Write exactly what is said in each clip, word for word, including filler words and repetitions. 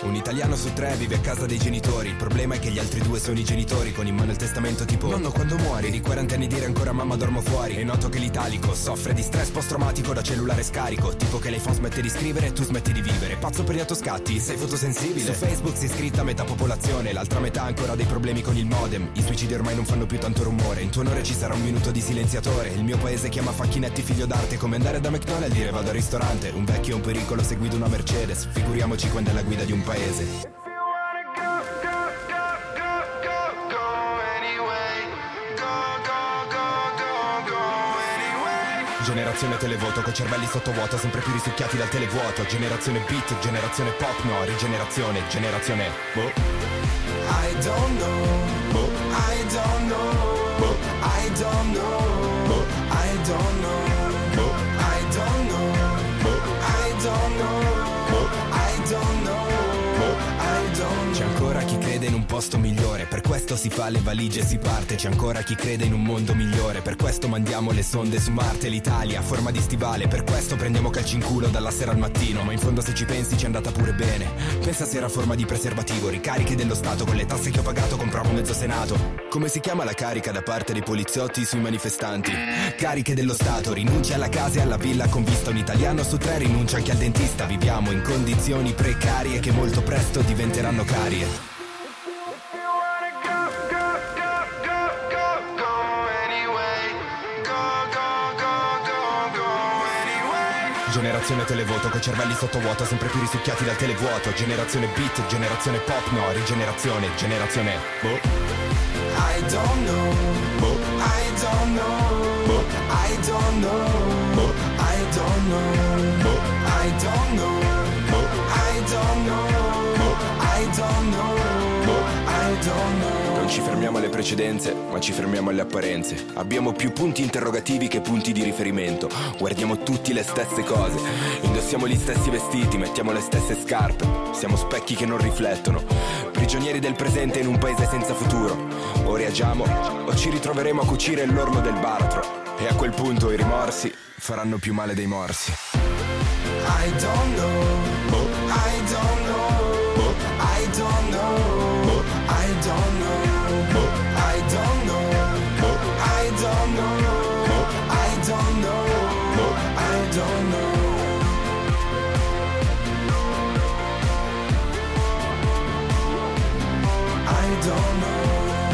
Un italiano su tre vive a casa dei genitori. Il problema è che gli altri due sono i genitori, con in mano il testamento tipo: nonno, quando muori? Di quarant'anni dire ancora mamma dormo fuori. E noto che l'italico soffre di stress post-traumatico da cellulare scarico. Tipo che l'iPhone smette di scrivere e tu smetti di vivere. Pazzo per gli autoscatti, sei fotosensibile. Su Facebook si è iscritta metà popolazione, l'altra metà ancora ha dei problemi con il modem. I suicidi ormai non fanno più tanto rumore. In tuo onore ci sarà un minuto di silenziatore. Il mio paese chiama Facchinetti figlio d'arte, come andare da McDonald's e dire vado al ristorante. Un vecchio è un pericolo se guida una Mercedes, figuriamoci quando è la guida di un paese. Generazione televoto, coi cervelli sottovuoto, sempre più risucchiati dal televuoto. Generazione beat, generazione pop, no, rigenerazione, generazione boh. I don't know, boh. I don't know, boh. I don't know, boh. I don't know, boh. I don't know, boh. I don't know, boh. I don't know, boh. I don't know. C'è ancora chi crede in un posto migliore, per questo si fa le valigie e si parte. C'è ancora chi crede in un mondo migliore, per questo mandiamo le sonde su Marte. L'Italia a forma di stivale, per questo prendiamo calci in culo dalla sera al mattino. Ma in fondo se ci pensi ci è andata pure bene. Pensa se era a forma di preservativo, ricariche dello Stato, con le tasse che ho pagato compravo mezzo Senato. Come si chiama la carica da parte dei poliziotti sui manifestanti? Cariche dello Stato, rinuncia alla casa e alla villa con vista. Un italiano su tre rinuncia anche al dentista. Viviamo in condizioni precarie che molto presto diventeranno carie. Generazione televoto, coi cervelli sottovuoto, sempre più risucchiati dal televuoto. Generazione beat, generazione pop, no, rigenerazione, generazione boh. I don't know, boh. I don't know, boh. I don't know, boh. I don't know, boh. I don't know, boh. I don't know, boh. I don't know, boh. I don't know. Non ci fermiamo alle precedenze, ma ci fermiamo alle apparenze. Abbiamo più punti interrogativi che punti di riferimento. Guardiamo tutti le stesse cose, indossiamo gli stessi vestiti, mettiamo le stesse scarpe. Siamo specchi che non riflettono, prigionieri del presente in un paese senza futuro. O reagiamo o ci ritroveremo a cucire l'orlo del baratro. E a quel punto i rimorsi faranno più male dei morsi. I don't know, boh. I don't know, boh. I don't know, boh. I don't know, boh. I don't know, boh. I don't know, boh. I don't know, boh. I don't know. I don't know.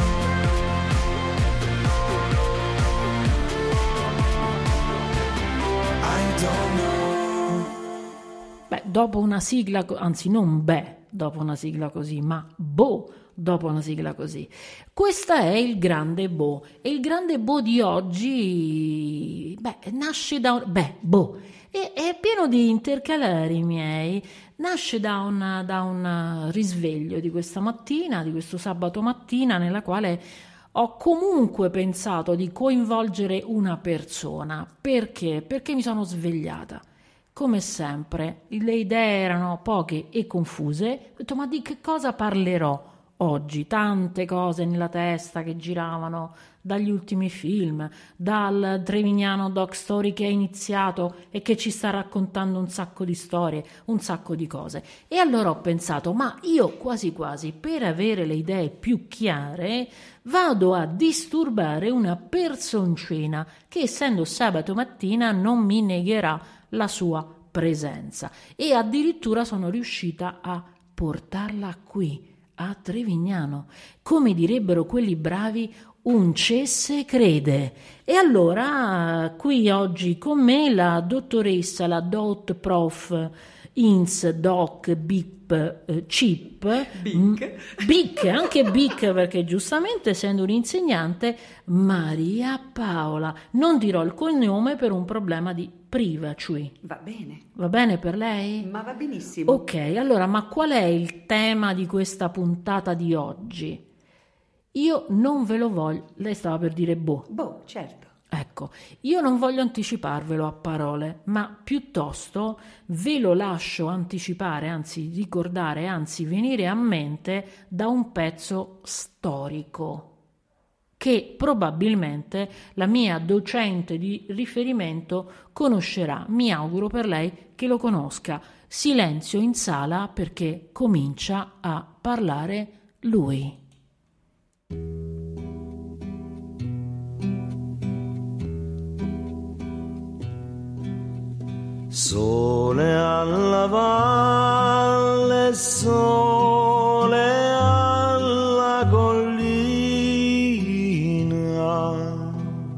I don't know. Beh, dopo una sigla, anzi non beh, dopo una sigla così, ma boh, dopo una sigla così. Questa è il grande boh, e il grande boh di oggi, beh, nasce da un, beh, boh, è, è pieno di intercalari miei, nasce da un, da un risveglio di questa mattina, di questo sabato mattina, nella quale ho comunque pensato di coinvolgere una persona. Perché? Perché mi sono svegliata. Come sempre, le idee erano poche e confuse. Ho detto, ma di che cosa parlerò oggi? Tante cose nella testa che giravano, dagli ultimi film, dal Trevignano Doc Story che è iniziato e che ci sta raccontando un sacco di storie, un sacco di cose. E allora ho pensato, ma io quasi quasi, per avere le idee più chiare, vado a disturbare una personcina che, essendo sabato mattina, non mi negherà la sua presenza, e addirittura sono riuscita a portarla qui a Trevignano, come direbbero quelli bravi, un cesse crede. E allora qui oggi con me la dottoressa, la dot prof ins doc bip eh, cip Bic. Bic, anche Bic, perché giustamente essendo un insegnante, Maria Paola. Non dirò il cognome per un problema di privacy. Va bene. Va bene per lei? Ma va benissimo. Ok, allora, ma qual è il tema di questa puntata di oggi? Io non ve lo voglio... Lei stava per dire boh. Boh, certo. Ecco, io non voglio anticiparvelo a parole, ma piuttosto ve lo lascio anticipare, anzi ricordare, anzi venire a mente da un pezzo storico. che probabilmente la mia docente di riferimento conoscerà. Mi auguro per lei che lo conosca. Silenzio in sala perché comincia a parlare lui. Sole alla valle, sole alla collina,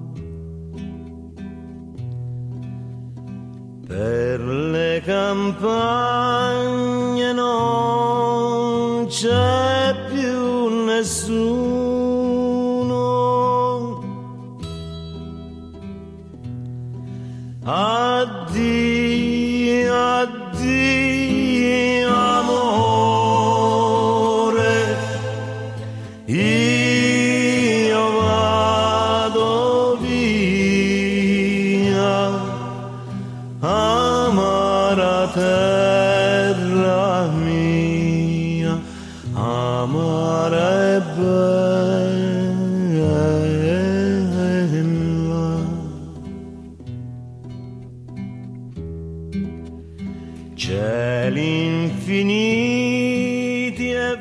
per le campagne non c'è più nessuno. Addio, addio amore, io vado via, amara terra mia, amara e bella. Cieli infiniti e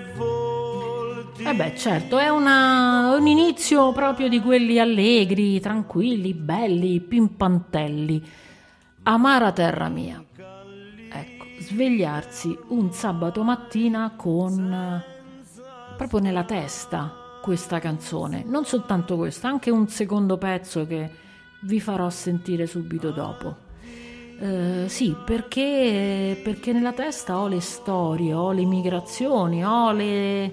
volti. Eh beh, certo, è una, un inizio proprio di quelli allegri, tranquilli, belli, pimpantelli. Amara terra mia. Ecco, svegliarsi un sabato mattina con proprio nella testa questa canzone. Non soltanto questa, anche un secondo pezzo che vi farò sentire subito dopo. Uh, sì, perché, perché nella testa ho le storie, ho le migrazioni, ho le...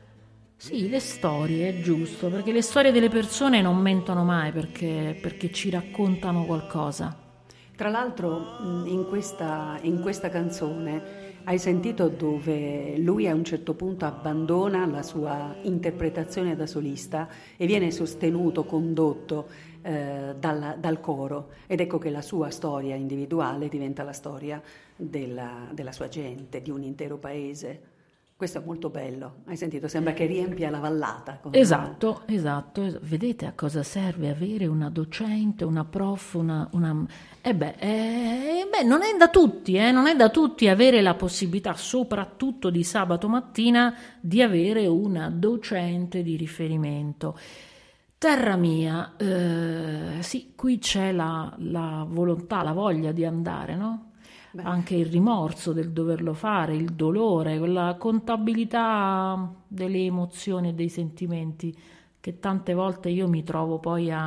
Sì, le storie, è giusto, perché le storie delle persone non mentono mai, perché, perché ci raccontano qualcosa. Tra l'altro in questa, in questa canzone hai sentito dove lui a un certo punto abbandona la sua interpretazione da solista e viene sostenuto, condotto eh, dal, dal coro, ed ecco che la sua storia individuale diventa la storia della, della sua gente, di un intero paese. Questo è molto bello, hai sentito? Sembra che riempia la vallata. Con... Esatto, esatto, esatto. Vedete a cosa serve avere una docente, una prof, una... una... Eh beh, eh, beh, non è da tutti, eh, non è da tutti avere la possibilità, soprattutto di sabato mattina, di avere una docente di riferimento. Terra mia, eh, sì, qui c'è la, la volontà, la voglia di andare, no? Beh. Anche il rimorso del doverlo fare, il dolore, quella contabilità delle emozioni e dei sentimenti che tante volte io mi trovo poi a,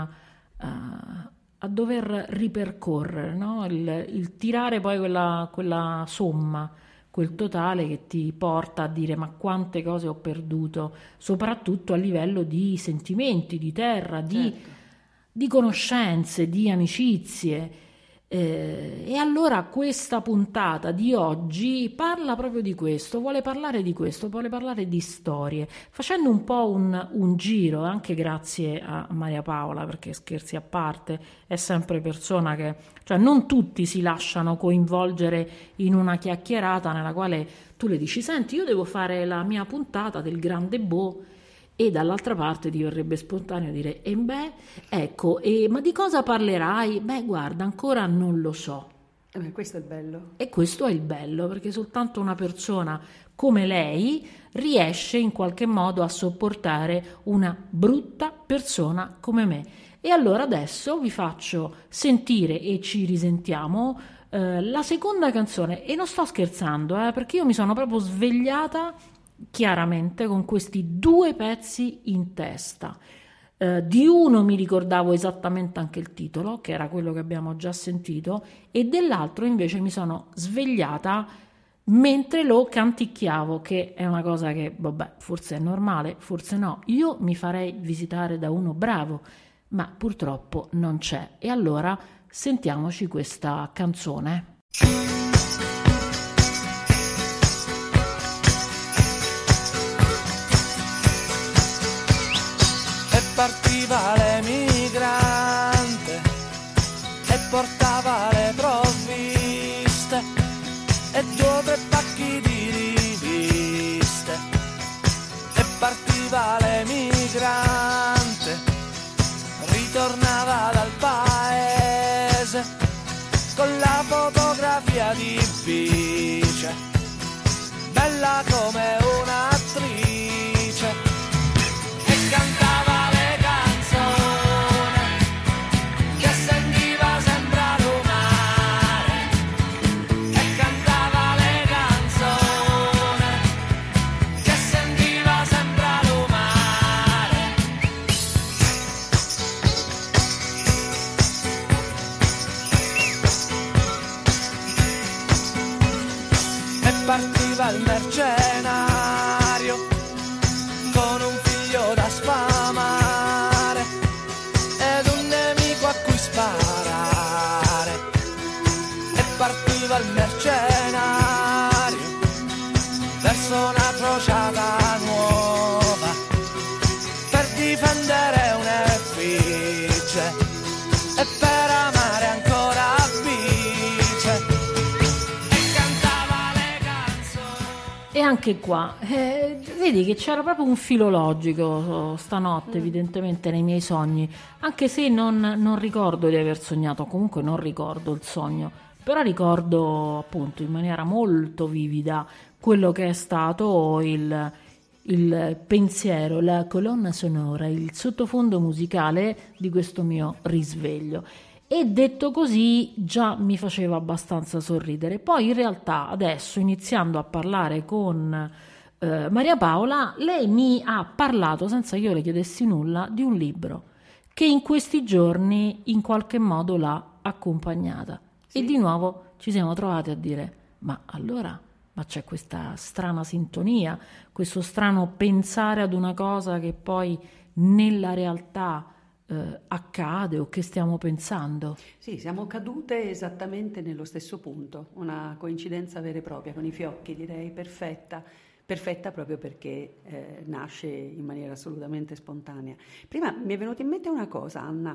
a, a dover ripercorrere, no? il, il tirare poi quella, quella somma, quel totale che ti porta a dire ma quante cose ho perduto, soprattutto a livello di sentimenti, di terra, di, certo. di conoscenze, di amicizie. Eh, e allora questa puntata di oggi parla proprio di questo, vuole parlare di questo, vuole parlare di storie, facendo un po' un, un giro, anche grazie a Maria Paola, perché scherzi a parte, è sempre persona che, cioè non tutti si lasciano coinvolgere in una chiacchierata nella quale tu le dici senti io devo fare la mia puntata del grande Bo, e dall'altra parte ti verrebbe spontaneo dire e beh, ecco, e, ma di cosa parlerai? Beh, guarda, ancora non lo so. Eh beh, questo è il bello. E questo è il bello, perché soltanto una persona come lei riesce in qualche modo a sopportare una brutta persona come me. E allora adesso vi faccio sentire e ci risentiamo eh, la seconda canzone. E non sto scherzando, eh, perché io mi sono proprio svegliata chiaramente con questi due pezzi in testa. Uh, di uno mi ricordavo esattamente anche il titolo, che era quello che abbiamo già sentito, e dell'altro invece mi sono svegliata mentre lo canticchiavo, che è una cosa che, vabbè, forse è normale, forse no. Io mi farei visitare da uno bravo, ma purtroppo non c'è. E allora sentiamoci questa canzone. Partiva l'emigrante e portava le provviste e due o tre pacchi di riviste. E partiva l'emigrante partiva il mercenario con un figlio da sfamare ed un nemico a cui sparare. E partiva il mercenario verso una crociata nuova per difendere un'effigie e per amare ancora Bice, e cantava le canzoni. E anche qua, eh, vedi che c'era proprio un filo logico stanotte, evidentemente nei miei sogni, anche se non, non ricordo di aver sognato, comunque non ricordo il sogno, però ricordo appunto in maniera molto vivida quello che è stato il, il pensiero, la colonna sonora, il sottofondo musicale di questo mio risveglio. E detto così già mi faceva abbastanza sorridere. Poi in realtà adesso, iniziando a parlare con eh, Maria Paola, lei mi ha parlato, senza che io le chiedessi nulla, di un libro che in questi giorni in qualche modo l'ha accompagnata. Sì. E di nuovo ci siamo trovati a dire, ma allora, ma c'è questa strana sintonia, questo strano pensare ad una cosa che poi nella realtà eh, accade o che stiamo pensando. Sì, siamo cadute esattamente nello stesso punto, una coincidenza vera e propria, con i fiocchi direi perfetta, perfetta proprio perché eh, nasce in maniera assolutamente spontanea. Prima mi è venuta in mente una cosa, Anna,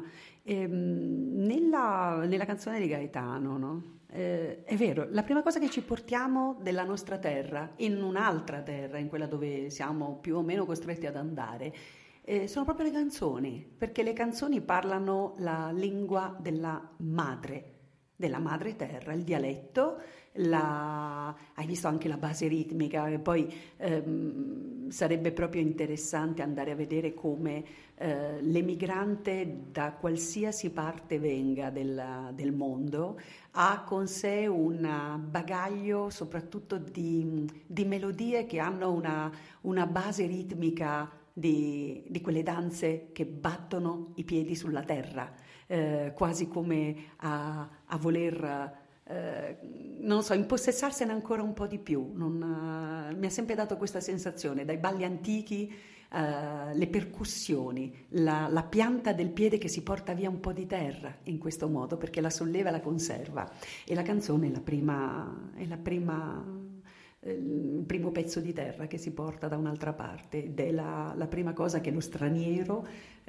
ehm, nella, nella canzone di Gaetano, no? Eh, è vero, la prima cosa che ci portiamo della nostra terra in un'altra terra, in quella dove siamo più o meno costretti ad andare, eh, sono proprio le canzoni, perché le canzoni parlano la lingua della madre, della madre terra, il dialetto, la... hai visto anche la base ritmica, e poi ehm, sarebbe proprio interessante andare a vedere come eh, l'emigrante da qualsiasi parte venga del, del mondo ha con sé un bagaglio soprattutto di, di melodie che hanno una, una base ritmica di, di quelle danze che battono i piedi sulla terra, eh, quasi come a, a voler... Eh, non so, impossessarsene ancora un po' di più. Non, uh, mi ha sempre dato questa sensazione, dai balli antichi, uh, le percussioni, la, la pianta del piede che si porta via un po' di terra in questo modo perché la solleva e la conserva. E la canzone è la prima, è la prima eh, il primo pezzo di terra che si porta da un'altra parte ed è la, la prima cosa che lo straniero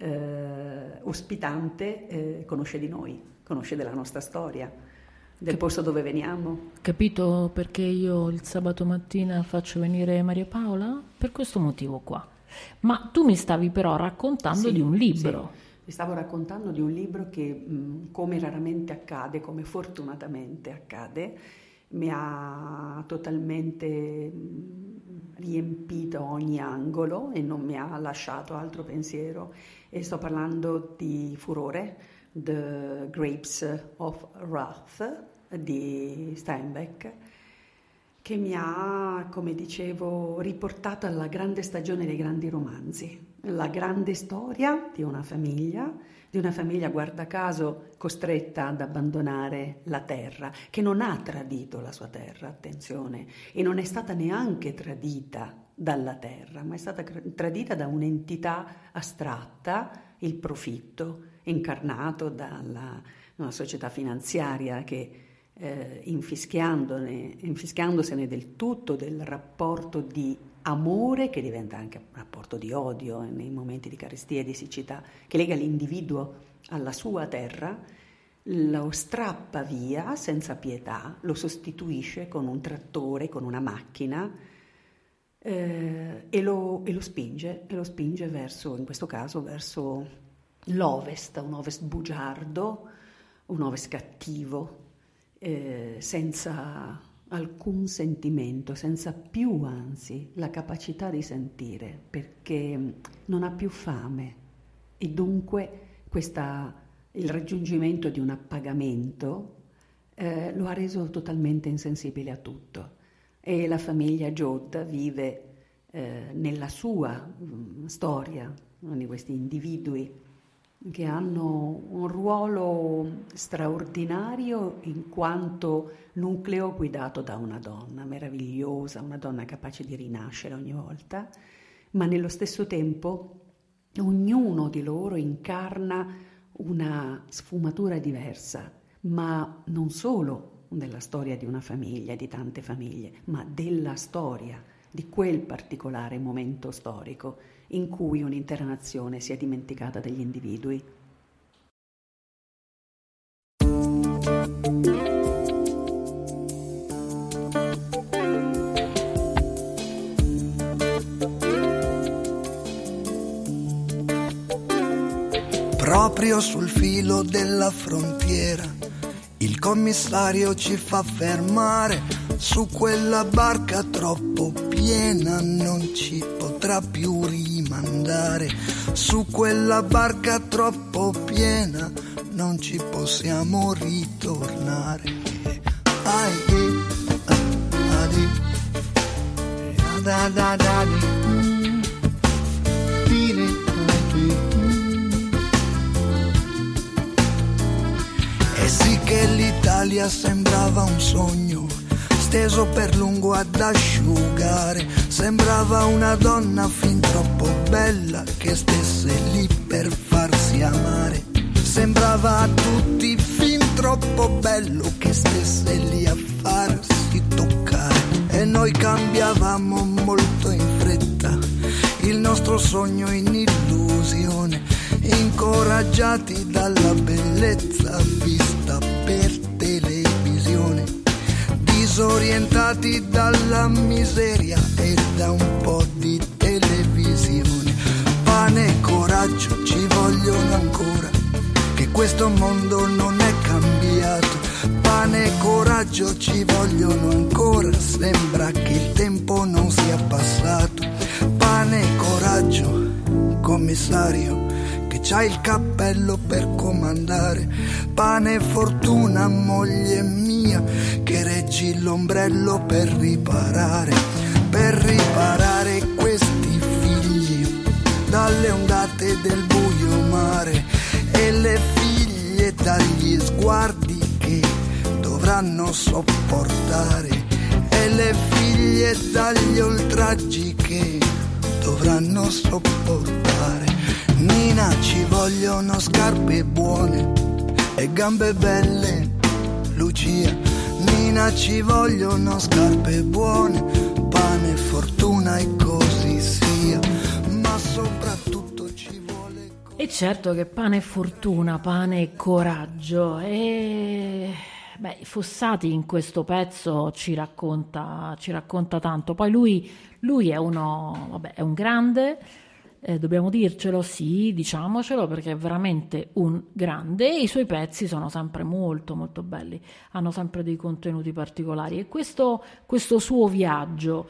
eh, ospitante eh, conosce di noi, conosce della nostra storia, del posto dove veniamo. Capito perché io il sabato mattina faccio venire Maria Paola? Per questo motivo qua. Ma tu mi stavi però raccontando sì, di un libro. Sì. Vi stavo raccontando di un libro che, mh, come raramente accade, come fortunatamente accade, mi ha totalmente mh, riempito ogni angolo e non mi ha lasciato altro pensiero. E sto parlando di Furore, The Grapes of Wrath di Steinbeck, che mi ha, come dicevo, riportato alla grande stagione dei grandi romanzi, la grande storia di una famiglia, di una famiglia guarda caso costretta ad abbandonare la terra, che non ha tradito la sua terra, attenzione, e non è stata neanche tradita dalla terra, ma è stata tradita da un'entità astratta, il profitto, incarnato dalla una società finanziaria che eh, infischiandone, infischiandosene del tutto del rapporto di amore che diventa anche un rapporto di odio eh, nei momenti di carestia e di siccità, che lega l'individuo alla sua terra, lo strappa via senza pietà, lo sostituisce con un trattore, con una macchina eh, e, lo, e lo spinge, e lo spinge verso, in questo caso, verso l'ovest, un ovest bugiardo, un ovest cattivo, eh, senza alcun sentimento, senza più anzi la capacità di sentire, perché non ha più fame e dunque questa, il raggiungimento di un appagamento eh, lo ha reso totalmente insensibile a tutto. E la famiglia Jodh vive eh, nella sua mh, storia, uno di questi individui che hanno un ruolo straordinario in quanto nucleo guidato da una donna meravigliosa, una donna capace di rinascere ogni volta, ma nello stesso tempo ognuno di loro incarna una sfumatura diversa, ma non solo della storia di una famiglia, di tante famiglie, ma della storia di quel particolare momento storico in cui un'intera nazione si è dimenticata degli individui. Proprio sul filo della frontiera, il commissario ci fa fermare. Su quella barca troppo piena non ci potrà più rimandare. Su quella barca troppo piena non ci possiamo ritornare. Ai, ah, adi, da da da di, dire, e sì che l'Italia sembrava un sogno steso per lungo ad asciugare, sembrava una donna fin troppo bella che stesse lì per farsi amare, sembrava a tutti fin troppo bello che stesse lì a farsi toccare, e noi cambiavamo molto in fretta il nostro sogno in illusione, incoraggiati dalla bellezza vista per televisione, disorientati dalla miseria e da un po' di televisione. Pane e coraggio ci vogliono ancora, che questo mondo non è cambiato. Pane e coraggio ci vogliono ancora, sembra che il tempo non sia passato. Pane e coraggio, commissario, che c'hai il cappello per comandare. Pane e fortuna, moglie mia, che reggi l'ombrello per riparare, per riparare questi figli dalle ondate del buio mare, e le figlie dagli sguardi che dovranno sopportare, e le figlie dagli oltraggi che dovranno sopportare. Nina, ci vogliono scarpe buone e gambe belle, Lucia. Nina, ci vogliono scarpe buone, pane, fortuna e così sia, ma soprattutto ci vuole... E certo che pane e fortuna, pane e coraggio. E... beh, Fossati in questo pezzo ci racconta, ci racconta tanto. Poi lui, lui è uno, vabbè, è un grande... Eh, dobbiamo dircelo, sì, diciamocelo, perché è veramente un grande, e i suoi pezzi sono sempre molto molto belli, hanno sempre dei contenuti particolari, e questo, questo suo viaggio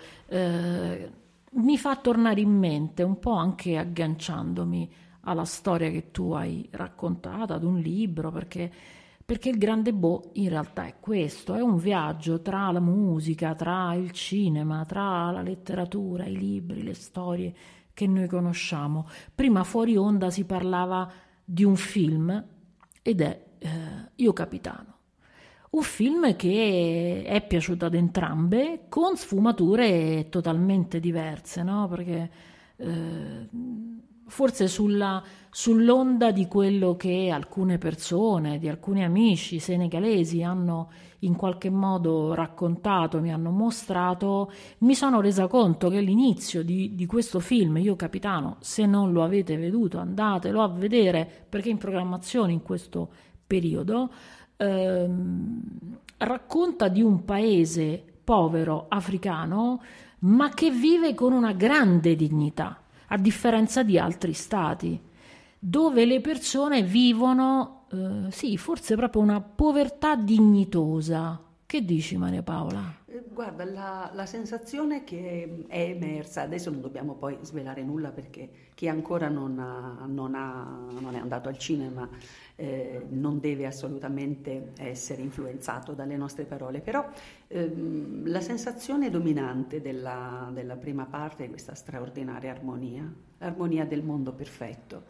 eh, mi fa tornare in mente, un po' anche agganciandomi alla storia che tu hai raccontato, ad un libro, perché, perché il Grande Bo in realtà è questo, è un viaggio tra la musica, tra il cinema, tra la letteratura, i libri, le storie che noi conosciamo. Prima fuori onda si parlava di un film, ed è eh, Io Capitano, un film che è piaciuto ad entrambe, con sfumature totalmente diverse, no? Perché eh, forse sulla, sull'onda di quello che alcune persone, di alcuni amici senegalesi hanno in qualche modo raccontato, mi hanno mostrato, mi sono resa conto che l'inizio di, di questo film, Io Capitano, se non lo avete veduto andatelo a vedere, perché è in programmazione in questo periodo, ehm, racconta di un paese povero africano, ma che vive con una grande dignità, a differenza di altri stati, dove le persone vivono, eh, sì, forse proprio una povertà dignitosa. Che dici, Maria Paola? Guarda, la, la sensazione che è emersa, adesso non dobbiamo poi svelare nulla perché chi ancora non, ha, non, ha, non è andato al cinema eh, non deve assolutamente essere influenzato dalle nostre parole, però ehm, la sensazione dominante della, della prima parte è questa straordinaria armonia, l'armonia del mondo perfetto,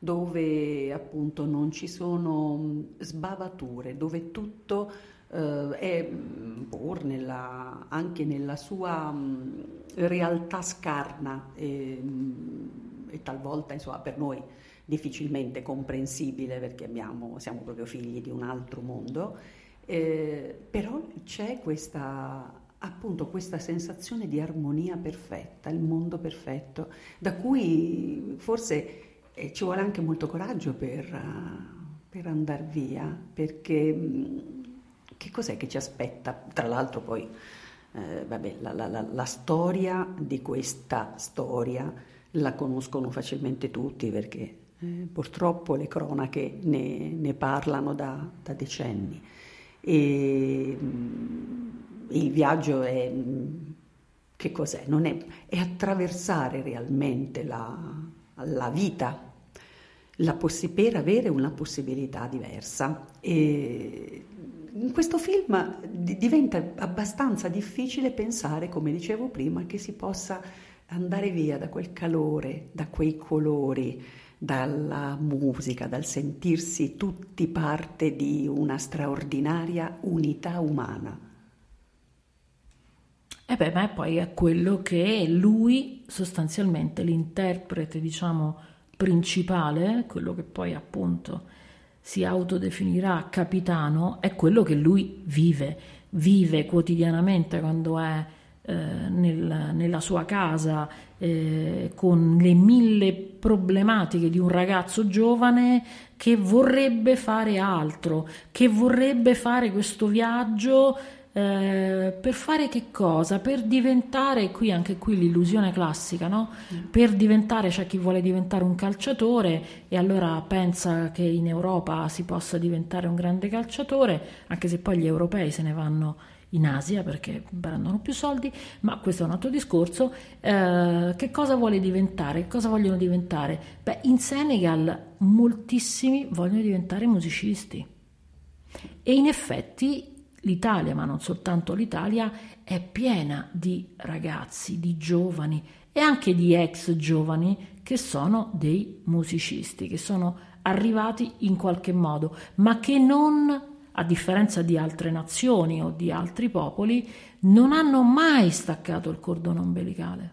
dove appunto non ci sono sbavature, dove tutto eh, è pur nella, anche nella sua mh, realtà scarna e, e talvolta insomma per noi difficilmente comprensibile, perché abbiamo, siamo proprio figli di un altro mondo, eh, però c'è questa appunto questa sensazione di armonia perfetta, il mondo perfetto, da cui forse eh, ci vuole anche molto coraggio per, uh, per andare via, perché mh, che cos'è che ci aspetta? Tra l'altro poi eh, vabbè, la, la, la, la storia di questa storia la conoscono facilmente tutti, perché eh, purtroppo le cronache ne, ne parlano da, da decenni. E mh, il viaggio è, che cos'è? Non è, è attraversare realmente la, la vita la possi- per avere una possibilità diversa. E in questo film d- diventa abbastanza difficile pensare, come dicevo prima, che si possa andare via da quel calore, da quei colori, dalla musica, dal sentirsi tutti parte di una straordinaria unità umana. E beh, ma poi è quello che lui, sostanzialmente l'interprete, diciamo, principale, quello che poi appunto si autodefinirà capitano, è quello che lui vive, vive quotidianamente quando è eh, nel, nella sua casa, eh, con le mille problematiche di un ragazzo giovane che vorrebbe fare altro, che vorrebbe fare questo viaggio. Eh, per fare che cosa? Per diventare, qui anche qui l'illusione classica, no? Mm. Per diventare, c'è chi vuole diventare un calciatore e allora pensa che in Europa si possa diventare un grande calciatore, anche se poi gli europei se ne vanno in Asia perché prendono più soldi, ma questo è un altro discorso. Eh, che cosa vuole diventare? Che cosa vogliono diventare? Beh, in Senegal moltissimi vogliono diventare musicisti e in effetti l'Italia, ma non soltanto l'Italia, è piena di ragazzi, di giovani e anche di ex giovani che sono dei musicisti, che sono arrivati in qualche modo, ma che non, a differenza di altre nazioni o di altri popoli, non hanno mai staccato il cordone ombelicale.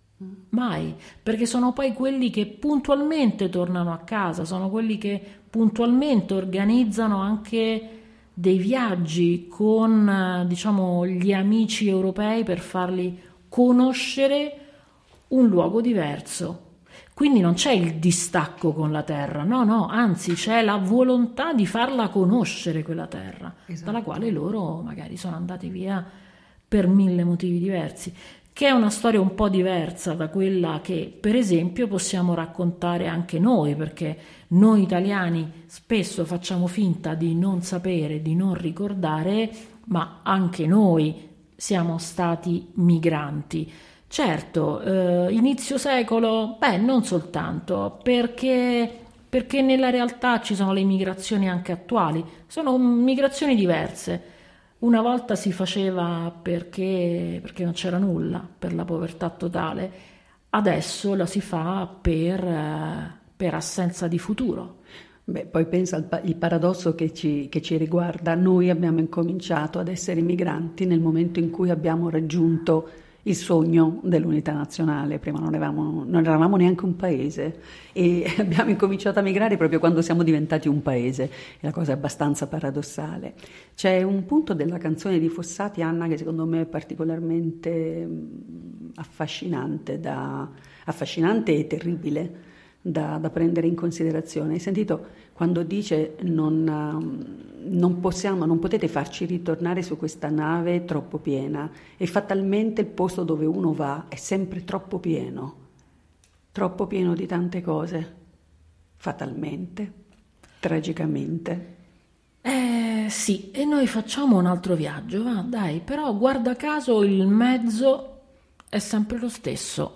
Mai, perché sono poi quelli che puntualmente tornano a casa, sono quelli che puntualmente organizzano anche dei viaggi con, diciamo, gli amici europei per farli conoscere un luogo diverso. Quindi non c'è il distacco con la terra, no, no, anzi c'è la volontà di farla conoscere quella terra, esatto, dalla quale loro magari sono andati via per mille motivi diversi, che è una storia un po' diversa da quella che, per esempio, possiamo raccontare anche noi, perché noi italiani spesso facciamo finta di non sapere, di non ricordare, ma anche noi siamo stati migranti. Certo, eh, inizio secolo, beh, non soltanto, perché, perché nella realtà ci sono le migrazioni anche attuali, sono migrazioni diverse. Una volta si faceva perché, perché non c'era nulla, per la povertà totale, adesso la si fa per, per assenza di futuro. Beh, poi pensa al pa- il paradosso che ci, che ci riguarda. Noi abbiamo incominciato ad essere migranti nel momento in cui abbiamo raggiunto il sogno dell'unità nazionale. Prima non eravamo, non eravamo neanche un paese e abbiamo incominciato a migrare proprio quando siamo diventati un paese. È la cosa abbastanza paradossale. C'è un punto della canzone di Fossati, Anna, che secondo me è particolarmente affascinante, da, affascinante e terribile da, da prendere in considerazione. Hai sentito quando dice non, non possiamo, non potete farci ritornare su questa nave troppo piena, e fatalmente il posto dove uno va è sempre troppo pieno, troppo pieno di tante cose, fatalmente, tragicamente. Eh sì, e noi facciamo un altro viaggio, va, dai, però guarda caso il mezzo è sempre lo stesso.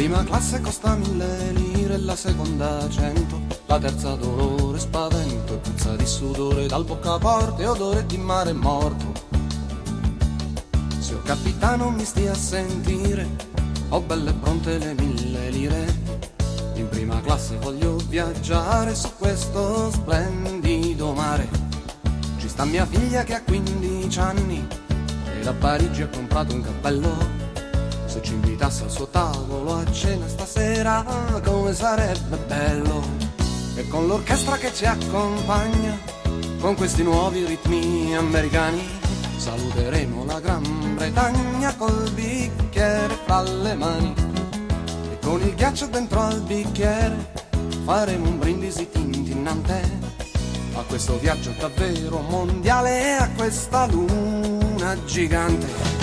prima classe costa mille lire, la seconda cento, la terza dolore, spavento e puzza di sudore, dal boccaporte odore di mare morto. Signor capitano mi stia a sentire, ho belle pronte le mille lire, in prima classe voglio viaggiare su questo splendido mare. Ci sta mia figlia che ha quindici anni e da Parigi ha comprato un cappello. Se ci invitasse al suo tavolo a cena stasera, come sarebbe bello. E con l'orchestra che ci accompagna, con questi nuovi ritmi americani, saluteremo la Gran Bretagna col bicchiere fra le mani. E con il ghiaccio dentro al bicchiere faremo un brindisi tintinnante a questo viaggio davvero mondiale e a questa luna gigante.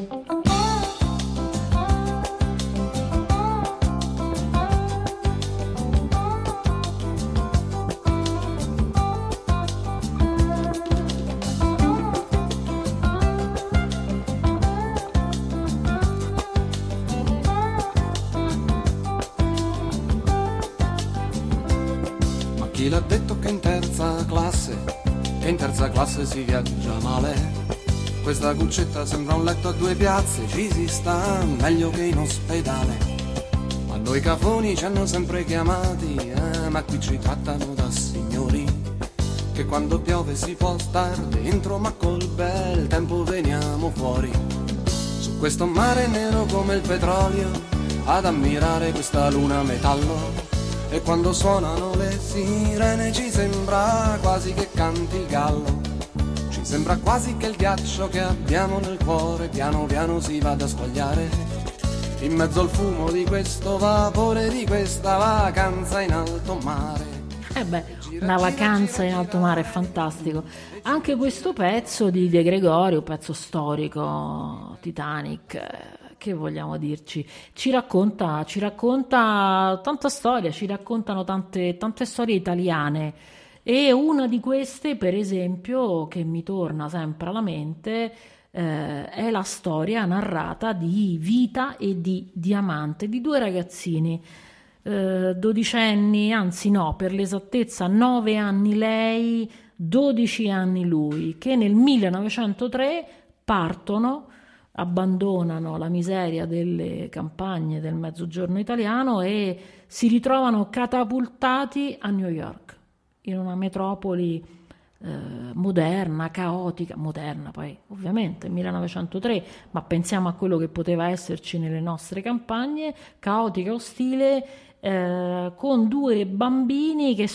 Chi l'ha detto che in terza classe, che in terza classe si viaggia male? Questa cuccetta sembra un letto a due piazze, ci si sta meglio che in ospedale. Ma noi cafoni ci hanno sempre chiamati, eh, ma qui ci trattano da signori. Che quando piove si può star dentro, ma col bel tempo veniamo fuori. Su questo mare nero come il petrolio, ad ammirare questa luna metallo. E quando suonano le sirene ci sembra quasi che canti il gallo. Ci sembra quasi che il ghiaccio che abbiamo nel cuore piano piano si vada a squagliare in mezzo al fumo di questo vapore, di questa vacanza in alto mare. Eh beh, una vacanza in alto mare è fantastico. Anche questo pezzo di De Gregorio, pezzo storico, Titanic, che vogliamo dirci, ci racconta, ci racconta tanta storia, ci raccontano tante, tante storie italiane, e una di queste, per esempio, che mi torna sempre alla mente, eh, è la storia narrata di Vita e di Diamante, di due ragazzini, eh, dodicenni, anzi no, per l'esattezza nove anni lei, dodici anni lui, che nel millenovecentotre partono, abbandonano la miseria delle campagne del mezzogiorno italiano e si ritrovano catapultati a New York, in una metropoli eh, moderna, caotica, moderna poi ovviamente millenovecentotre, ma pensiamo a quello che poteva esserci nelle nostre campagne, caotica, ostile, eh, con due bambini che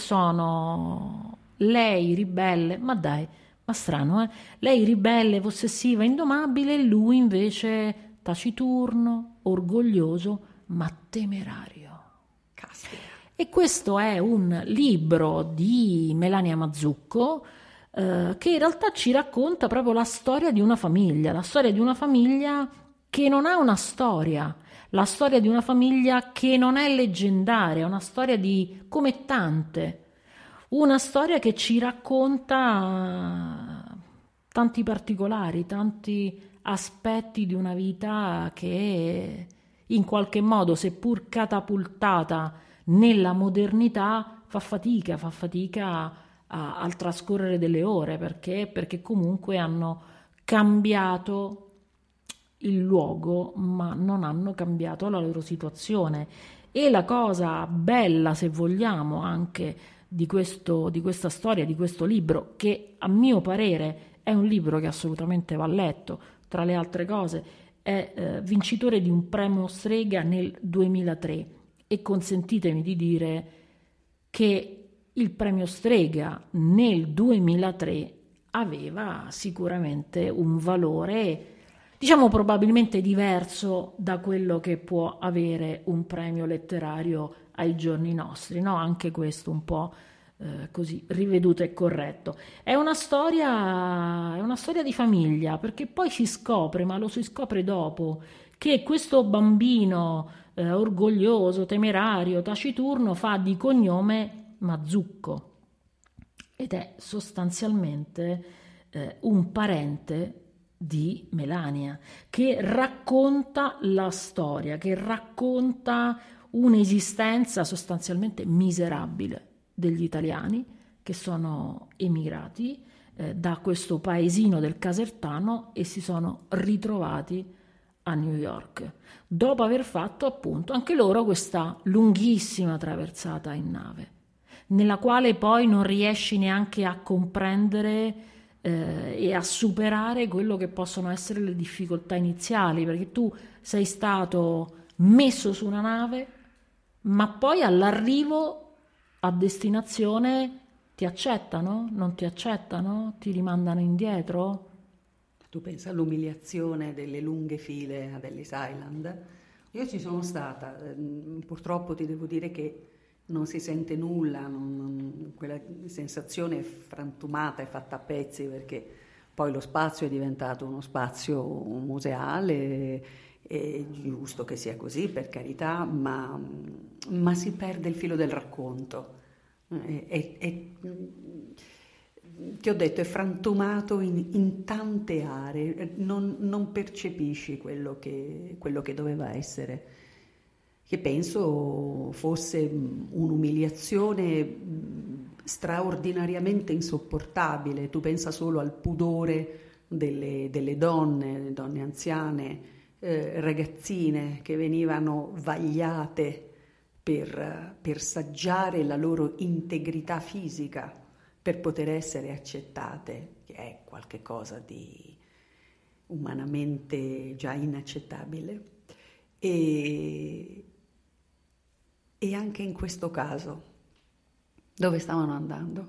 sono lei ribelle, ma dai, ma strano, eh? Lei ribelle, possessiva, indomabile, lui invece taciturno, orgoglioso, ma temerario. Caspita. E questo è un libro di Melania Mazzucco eh, che in realtà ci racconta proprio la storia di una famiglia, la storia di una famiglia che non ha una storia, la storia di una famiglia che non è leggendaria, una storia di come tante. Una storia che ci racconta tanti particolari, tanti aspetti di una vita che in qualche modo, seppur catapultata nella modernità, fa fatica, fa fatica a, al trascorrere delle ore, perché, perché comunque hanno cambiato il luogo, ma non hanno cambiato la loro situazione. E la cosa bella, se vogliamo, anche di, questo, di questa storia, di questo libro, che a mio parere è un libro che assolutamente va letto, tra le altre cose è eh, vincitore di un premio Strega nel duemilatré, e consentitemi di dire che il premio Strega nel duemilatré aveva sicuramente un valore, diciamo probabilmente diverso da quello che può avere un premio letterario ai giorni nostri, no? Anche questo un po' eh, così riveduto e corretto. È una storia, è una storia di famiglia, perché poi si scopre, ma lo si scopre dopo, che questo bambino eh, orgoglioso, temerario, taciturno fa di cognome Mazzucco ed è sostanzialmente eh, un parente di Melania, che racconta la storia, che racconta un'esistenza sostanzialmente miserabile degli italiani che sono emigrati eh, da questo paesino del Casertano e si sono ritrovati a New York, dopo aver fatto appunto anche loro questa lunghissima traversata in nave, nella quale poi non riesci neanche a comprendere eh, e a superare quello che possono essere le difficoltà iniziali, perché tu sei stato messo su una nave, ma poi all'arrivo a destinazione ti accettano? Non ti accettano? Ti rimandano indietro? Tu pensa all'umiliazione delle lunghe file ad Ellis Island? Io ci sono stata, purtroppo ti devo dire che non si sente nulla, non, non, quella sensazione è frantumata, è fatta a pezzi, perché poi lo spazio è diventato uno spazio museale, è giusto che sia così, per carità, ma, ma si perde il filo del racconto. È, è, è, ti ho detto, è frantumato in, in tante aree, non, non percepisci quello che, quello che doveva essere, che penso fosse un'umiliazione straordinariamente insopportabile. Tu pensa solo al pudore delle, delle donne, donne anziane, eh, ragazzine che venivano vagliate per, per saggiare la loro integrità fisica, per poter essere accettate, che è qualcosa di umanamente già inaccettabile. E, e anche in questo caso, dove stavano andando?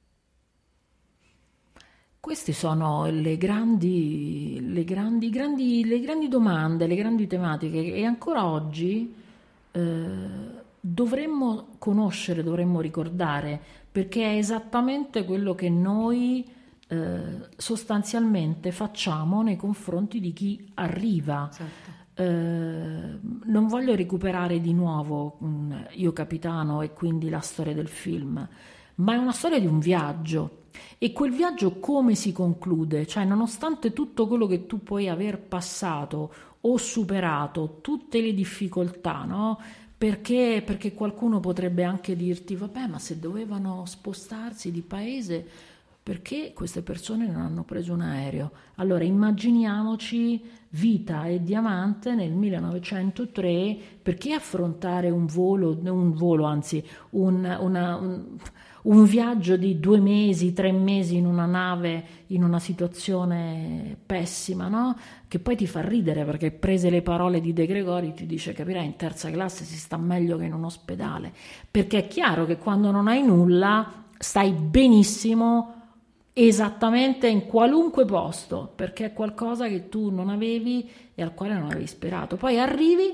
Queste sono le grandi, le grandi, grandi, le grandi domande, le grandi tematiche, e ancora oggi eh, dovremmo conoscere, dovremmo ricordare, perché è esattamente quello che noi eh, sostanzialmente facciamo nei confronti di chi arriva. Esatto. Eh, non voglio recuperare di nuovo mh, Io Capitano e quindi la storia del film, ma è una storia di un viaggio, e quel viaggio come si conclude? Cioè, nonostante tutto quello che tu puoi aver passato o superato, tutte le difficoltà, no? Perché, perché qualcuno potrebbe anche dirti, vabbè, ma se dovevano spostarsi di paese, perché queste persone non hanno preso un aereo? Allora immaginiamoci Vita e Diamante nel millenovecentotre, perché affrontare un volo, un volo anzi un, una, un, un viaggio di due mesi, tre mesi in una nave, in una situazione pessima, no? Che poi ti fa ridere, perché prese le parole di De Gregori ti dice, capirai, in terza classe si sta meglio che in un ospedale, perché è chiaro che quando non hai nulla stai benissimo esattamente in qualunque posto, perché è qualcosa che tu non avevi e al quale non avevi sperato. Poi arrivi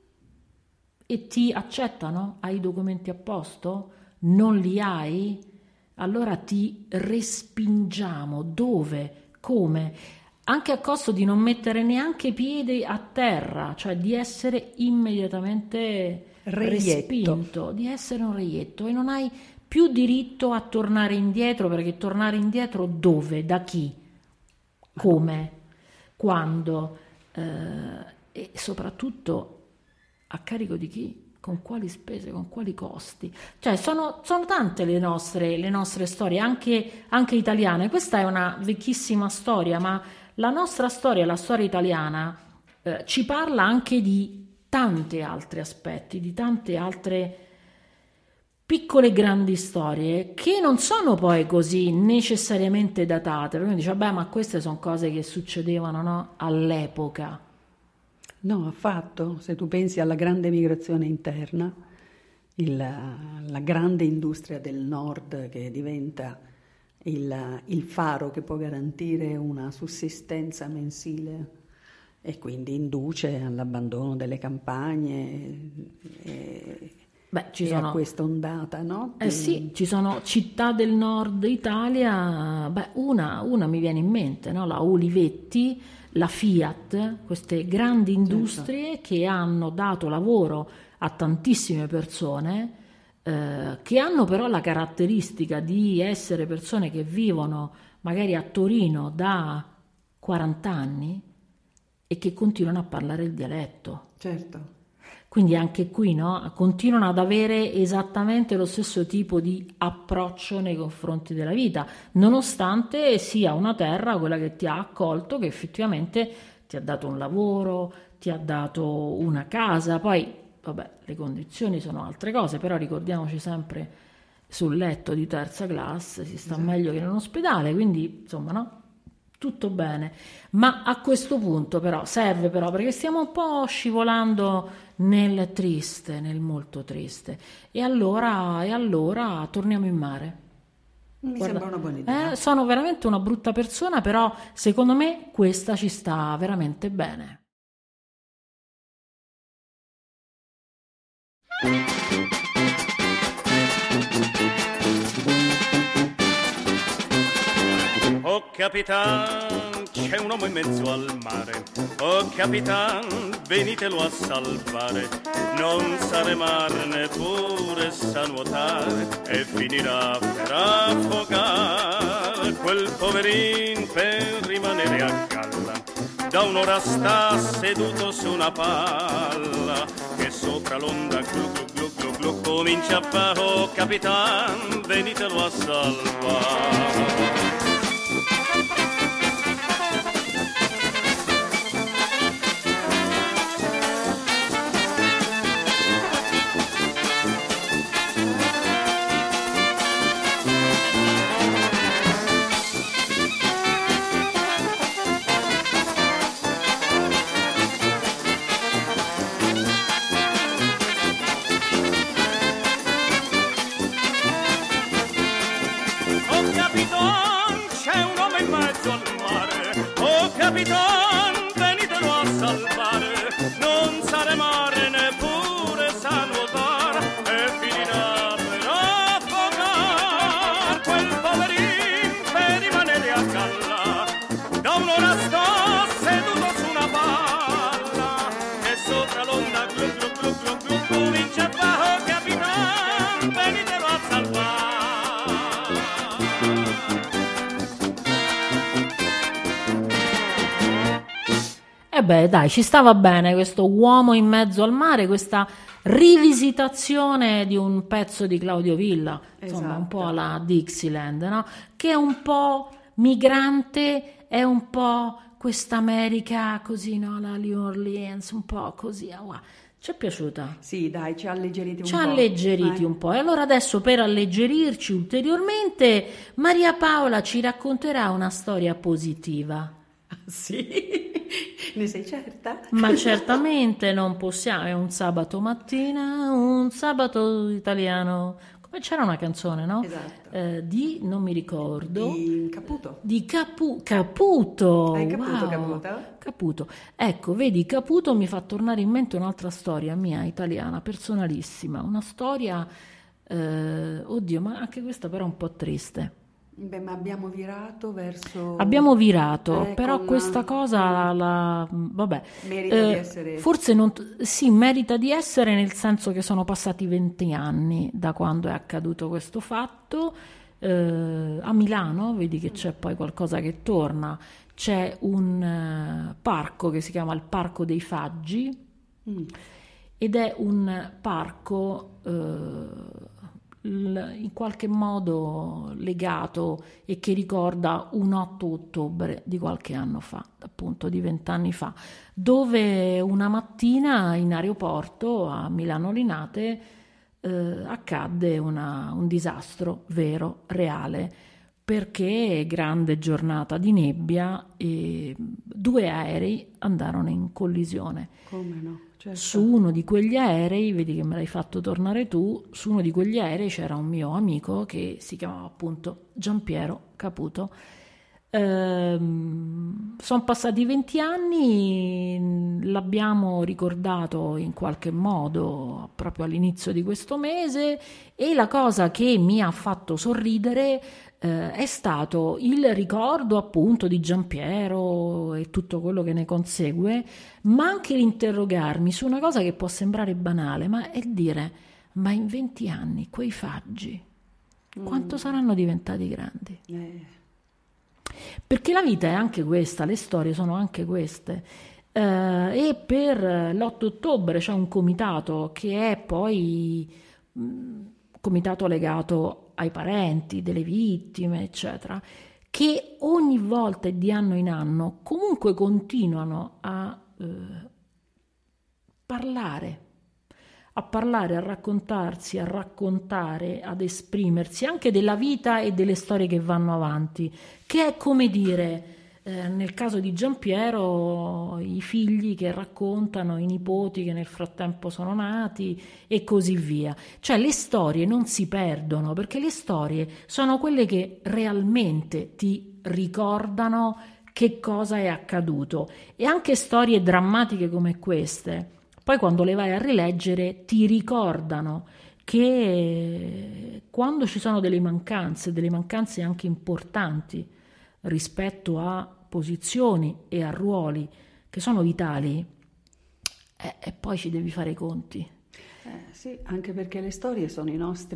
e ti accettano, hai i documenti a posto, non li hai, allora ti respingiamo. Dove? Come? Anche a costo di non mettere neanche piedi a terra, cioè di essere immediatamente reietto. respinto, di essere un reietto, e non hai più diritto a tornare indietro, perché tornare indietro dove? Da chi? Come? Quando? Eh, e soprattutto a carico di chi? Con quali spese? Con quali costi? Cioè sono, sono tante le nostre, le nostre storie, anche, anche italiane. Questa è una vecchissima storia, ma la nostra storia, la storia italiana, eh, ci parla anche di tanti altri aspetti, di tante altre piccole e grandi storie che non sono poi così necessariamente datate, perché uno dice, vabbè, ma queste sono cose che succedevano, no? All'epoca. No, affatto. Se tu pensi alla grande migrazione interna, il, la grande industria del nord che diventa il, il faro che può garantire una sussistenza mensile e quindi induce all'abbandono delle campagne e, Beh, ci e sono, a questa ondata, no? Eh sì, ci sono città del nord Italia, beh, una, una mi viene in mente, no? La Olivetti, la Fiat, queste grandi industrie, certo, che hanno dato lavoro a tantissime persone, eh, che hanno però la caratteristica di essere persone che vivono magari a Torino da quaranta anni e che continuano a parlare il dialetto. Certo. Quindi anche qui, no? Continuano ad avere esattamente lo stesso tipo di approccio nei confronti della vita, nonostante sia una terra, quella che ti ha accolto, che effettivamente ti ha dato un lavoro, ti ha dato una casa. Poi, vabbè, le condizioni sono altre cose, però ricordiamoci sempre, sul letto di terza classe si sta meglio che in un ospedale, quindi insomma, no? Tutto bene. Ma a questo punto però serve però, perché stiamo un po' scivolando nel triste, nel molto triste, e allora, e allora torniamo in mare. Mi Guarda, sembra una buona idea. Eh, sono veramente una brutta persona, però secondo me questa ci sta veramente bene. Oh capitan, c'è un uomo in mezzo al mare. Oh capitan, venitelo a salvare. Non sa remare neppure sa nuotare e finirà per affogare. Quel poverin per rimanere a galla da un'ora sta seduto su una palla che sopra l'onda glu glu glu glu glu comincia a fare. Oh capitan, venitelo a salvare. Capitan, venitelo a salvare, non sa remare neppure sa nuotare e finirà per affogare. Quel poverin per rimanere a galla da un'ora sta seduto su una palla e sopra l'onda glu glu glu glu glu comincia a fare. Oh capitan, venitelo a salvare. E beh, dai, ci stava bene questo uomo in mezzo al mare, questa rivisitazione di un pezzo di Claudio Villa, insomma, Esatto. un po' alla Dixieland, no? Che è un po' migrante, è un po' questa America così, no? La New Orleans, un po' così, ah, wow. Ci è piaciuta? Sì, dai, ci ha alleggeriti un Ci po'. ha alleggeriti Eh. un po'. E allora adesso, per alleggerirci ulteriormente, Maria Paola ci racconterà una storia positiva. Sì, ne sei certa? Ma certamente non possiamo, è un sabato mattina, un sabato italiano, come c'era una canzone, no? Esatto. Eh, di, non mi ricordo, Di Caputo. di Capu- Caputo. Hai capito Wow. Caputo? Caputo. Ecco, vedi, Caputo mi fa tornare in mente un'altra storia mia, italiana, personalissima, una storia, eh, oddio, ma anche questa però un po' triste. Beh, ma abbiamo virato verso... Abbiamo virato, Eh, però con questa la- cosa, la, la- vabbè, Merita Eh, di essere... forse non, sì, merita di essere, nel senso che sono passati venti anni da quando è accaduto questo fatto. Eh, a Milano, vedi che c'è poi qualcosa che torna, c'è un eh, parco che si chiama il Parco dei Faggi, Mm. ed è un parco eh, l- in qualche modo legato e che ricorda un otto ottobre di qualche anno fa, appunto di vent'anni fa, dove una mattina in aeroporto a Milano Linate eh, accadde una- un disastro vero, reale, perché grande giornata di nebbia e due aerei andarono in collisione. Come no? Certo. Su uno di quegli aerei, vedi che me l'hai fatto tornare tu, su uno di quegli aerei c'era un mio amico che si chiamava appunto Giampiero Caputo. Ehm, sono passati venti anni, l'abbiamo ricordato in qualche modo proprio all'inizio di questo mese, e la cosa che mi ha fatto sorridere eh, è stato il ricordo appunto di Giampiero e tutto quello che ne consegue, ma anche l'interrogarmi su una cosa che può sembrare banale, ma è il dire: ma in venti anni quei Faggi quanto saranno diventati grandi? Eh, perché la vita è anche questa, le storie sono anche queste. Eh, e per l'otto ottobre c'è un comitato che è poi mh, comitato legato ai parenti delle vittime, eccetera, che ogni volta e di anno in anno comunque continuano a eh, parlare, a parlare, a raccontarsi, a raccontare, ad esprimersi anche della vita e delle storie che vanno avanti, che è come dire, eh, nel caso di Giampiero, i figli che raccontano, i nipoti che nel frattempo sono nati e così via. Cioè le storie non si perdono, perché le storie sono quelle che realmente ti ricordano che cosa è accaduto, e anche storie drammatiche come queste poi quando le vai a rileggere ti ricordano che quando ci sono delle mancanze, delle mancanze anche importanti rispetto a posizioni e a ruoli che sono vitali, eh, e poi ci devi fare i conti. Eh, sì, anche perché le storie sono i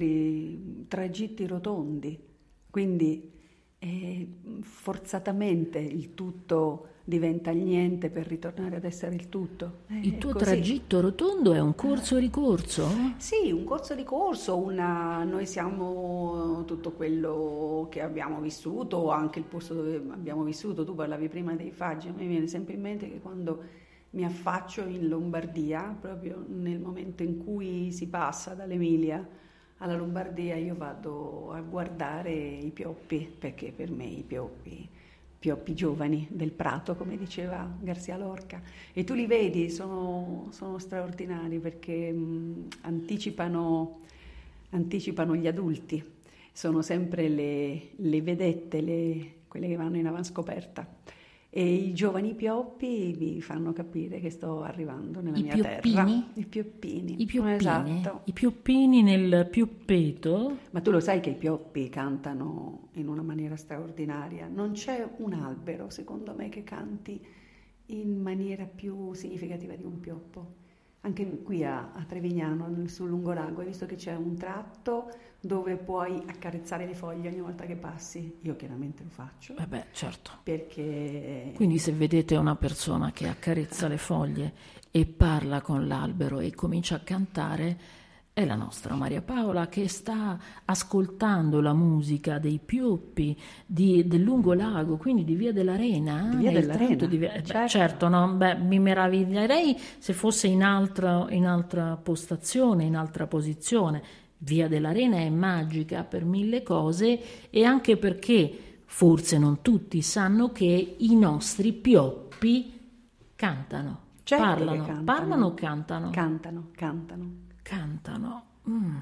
nostri tragitti rotondi, quindi eh, forzatamente il tutto diventa il niente per ritornare ad essere il tutto. Eh, il tuo così. tragitto rotondo è un corso-ricorso? Sì, un corso di corso, una... noi siamo tutto quello che abbiamo vissuto, anche il posto dove abbiamo vissuto. Tu parlavi prima dei faggi, a me viene sempre in mente che quando mi affaccio in Lombardia, proprio nel momento in cui si passa dall'Emilia alla Lombardia, io vado a guardare i pioppi, perché per me i pioppi... pioppi giovani del Prato, come diceva García Lorca, e tu li vedi, sono, sono straordinari perché mh, anticipano, anticipano gli adulti, sono sempre le, le vedette, le, quelle che vanno in avanscoperta, e i giovani pioppi mi fanno capire che sto arrivando nella I mia pioppini? terra. I pioppini? I pioppini? Esatto. I pioppini nel pioppeto? Ma tu lo sai che i pioppi cantano in una maniera straordinaria. Non c'è un albero, secondo me, che canti in maniera più significativa di un pioppo. Anche qui a, a Trevignano, sul lungolago, hai visto che c'è un tratto dove puoi accarezzare le foglie ogni volta che passi. Io chiaramente lo faccio. Eh beh, certo. Perché... Quindi se vedete una persona che accarezza le foglie e parla con l'albero e comincia a cantare, è la nostra Maria Paola che sta ascoltando la musica dei pioppi di, del Lungolago, quindi di Via dell'Arena. Di Via eh, dell'Arena, di via, eh, certo. Beh, certo, no? Beh, mi meraviglierei se fosse in altra, in altra postazione, in altra posizione. Via dell'Arena è magica per mille cose, e anche perché forse non tutti sanno che i nostri pioppi cantano, Certo che parlano, cantano. parlano o cantano? Cantano, cantano. Cantano. Mm.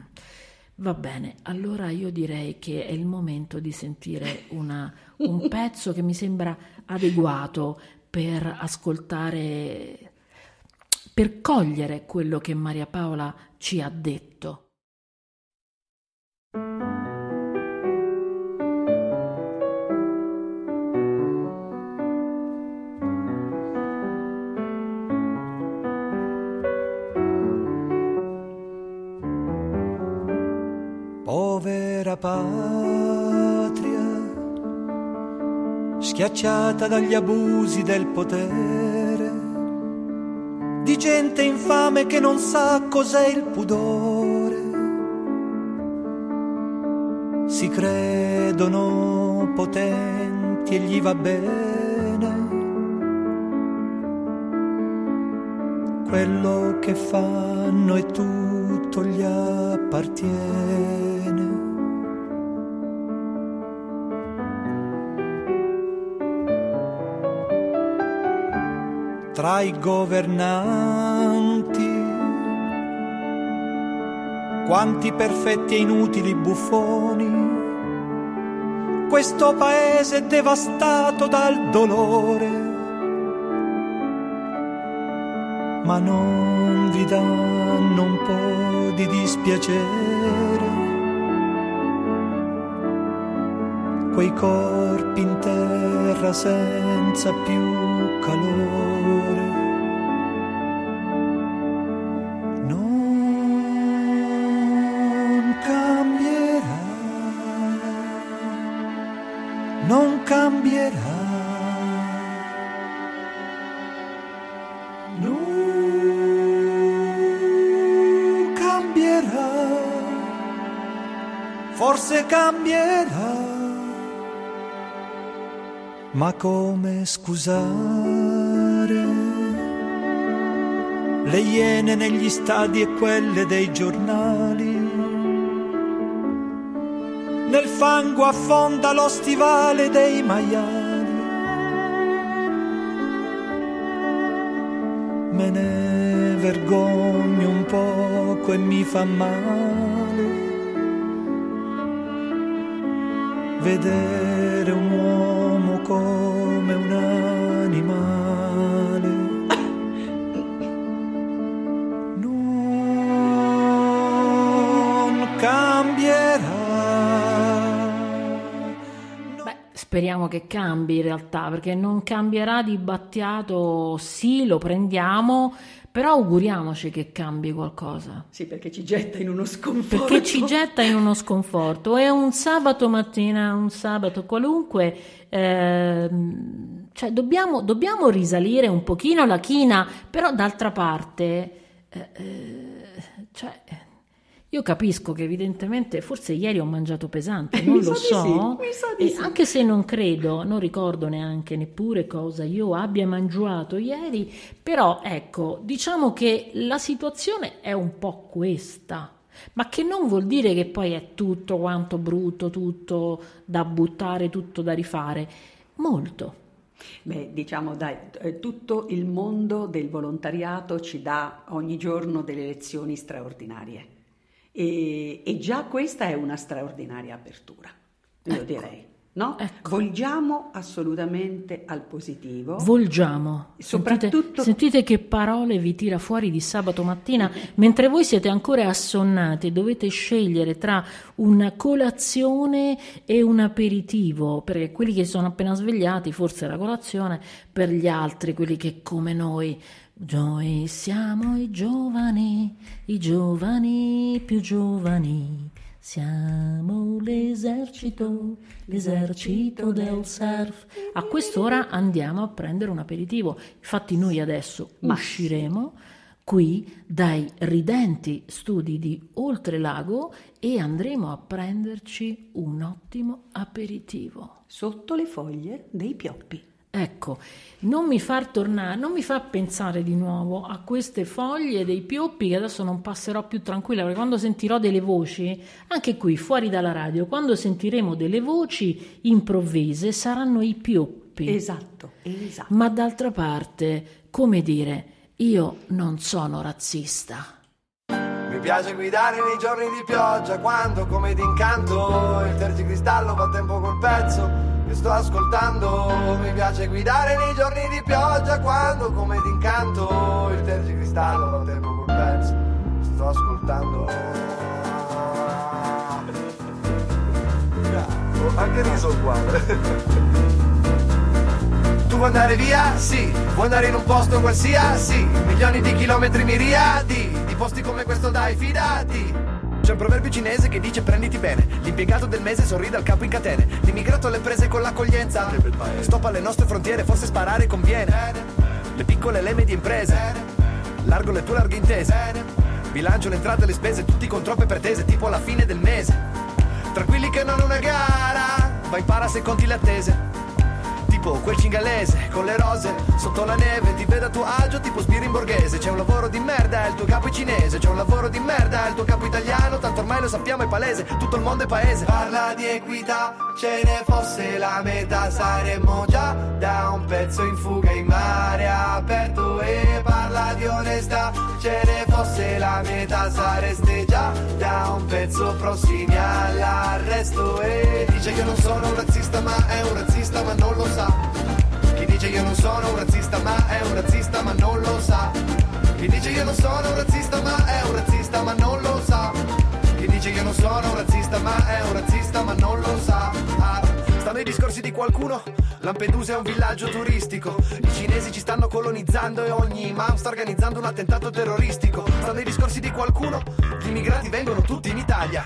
Va bene, allora io direi che è il momento di sentire una, un pezzo che mi sembra adeguato per ascoltare, per cogliere quello che Maria Paola ci ha detto. Povera patria, schiacciata dagli abusi del potere, di gente infame che non sa cos'è il pudore. Si credono potenti e gli va bene quello che fanno e tutto gli appartiene. Tra i governanti, quanti perfetti e inutili buffoni, questo paese è devastato dal dolore, ma non vi danno un po' di dispiacere quei corpi in terra senza più calore. Non cambierà, non cambierà forse cambierà, ma come scusare le iene negli stadi e quelle dei giornali? Nel fango affonda lo stivale dei maiali. Me ne vergogno un poco e mi fa male vedere un uomo come un animale. Non cambierà. Beh, speriamo che cambi in realtà, perché non cambierà di Battiato, sì, lo prendiamo, però auguriamoci che cambi qualcosa. Sì, perché ci getta in uno sconforto. Perché ci getta in uno sconforto. È un sabato mattina, un sabato qualunque, ehm, cioè dobbiamo, dobbiamo risalire un pochino la china, però d'altra parte, eh, eh, cioè... Io capisco che evidentemente, forse ieri ho mangiato pesante, non lo so, sì, mi sa di e sì. Anche se non credo, non ricordo neanche neppure cosa io abbia mangiato ieri, però ecco, diciamo che la situazione è un po' questa, ma che non vuol dire che poi è tutto quanto brutto, tutto da buttare, tutto da rifare, molto. Beh, diciamo dai, tutto il mondo del volontariato ci dà ogni giorno delle lezioni straordinarie. E, e già questa è una straordinaria apertura, io ecco, direi, no? Ecco. Volgiamo assolutamente al positivo. Volgiamo. Soprattutto... Sentite, sentite che parole vi tira fuori di sabato mattina, mentre voi siete ancora assonnati e dovete scegliere tra una colazione e un aperitivo, perché quelli che sono appena svegliati forse la colazione, per gli altri, quelli che come noi... Noi siamo i giovani, i giovani più giovani, siamo l'esercito, l'esercito del surf. A quest'ora andiamo a prendere un aperitivo, infatti noi adesso usciremo qui dai ridenti studi di Oltrelago e andremo a prenderci un ottimo aperitivo. Sotto le foglie dei pioppi. Ecco, non mi far tornare, non mi fa pensare di nuovo a queste foglie dei pioppi, che adesso non passerò più tranquilla, perché quando sentirò delle voci, anche qui fuori dalla radio, quando sentiremo delle voci improvvise saranno i pioppi. Esatto, esatto. Ma d'altra parte, come dire, io non sono razzista. Mi piace guidare nei giorni di pioggia, quando come d'incanto il tergicristallo fa tempo col pezzo che sto ascoltando. Mi piace guidare nei giorni di pioggia, quando come d'incanto il tergicristallo fa tempo col pezzo che sto ascoltando. Oh, anche riso uguale. Tu vuoi andare via? Sì. Vuoi andare in un posto qualsiasi? Milioni di chilometri miriadi di posti come questo, dai, fidati. C'è un proverbio cinese che dice prenditi bene, l'impiegato del mese sorride al capo in catene, l'immigrato alle prese con l'accoglienza, stop alle nostre frontiere, forse sparare conviene, le piccole e le medie imprese, largo le tue larghe intese, bilancio le entrate e le spese, tutti con troppe pretese, tipo alla fine del mese, tranquilli che non è una gara, vai para se conti le attese, tipo quel cingalese con le rose sotto la neve, ti vedo a tuo agio tipo Sbirri in borghese. C'è un lavoro di merda, il tuo capo è cinese, c'è un lavoro di merda, il tuo capo italiano, tanto ormai lo sappiamo, è palese, tutto il mondo è paese. Parla di equità, ce ne fosse la metà, saremmo già da un pezzo in fuga in mare aperto. E parla di onestà, ce ne fosse la metà, sareste già da un pezzo prossimi all'arresto. E dice che non sono un razzista ma è un razzista ma non lo sa. Chi dice io non sono un razzista ma è un razzista ma non lo sa. Chi dice io non sono un razzista ma è un razzista ma non lo sa. Chi dice io non sono un razzista ma è un razzista ma non lo sa. Ah, stanno i discorsi di qualcuno, Lampedusa è un villaggio turistico, i cinesi ci stanno colonizzando e ogni imam sta organizzando un attentato terroristico. Stanno i discorsi di qualcuno, gli immigrati vengono tutti in Italia,